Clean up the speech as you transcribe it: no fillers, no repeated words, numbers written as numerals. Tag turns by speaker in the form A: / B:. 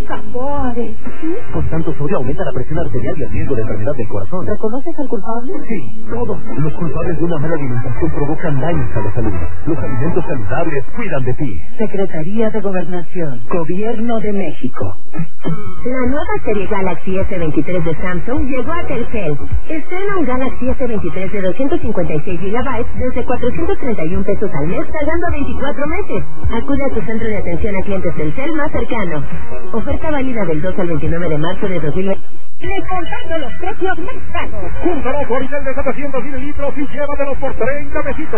A: Cafores.
B: ¿Sí? Con tanto sodio aumenta la presión arterial y el riesgo de enfermedad del corazón.
A: ¿Reconoces al culpable?
B: Sí, todos. Los culpables de una mala alimentación provocan daños a la salud. Los alimentos saludables cuidan de ti.
C: Secretaría de Gobernación, Gobierno de México.
D: La nueva serie Galaxy S23 de Samsung llegó a Telcel. Estrena un Galaxy S23 de 256 GB desde 431 pesos al mes, pagando 24 meses. Acude a tu centro de atención a clientes Telcel más cercano. Oferta válida del 2 al 29 de marzo de 2020.
A: Recortando los precios más bajos.
E: Júntalo por Intel de 700 mililitros y llévatelos por 30 pesitos.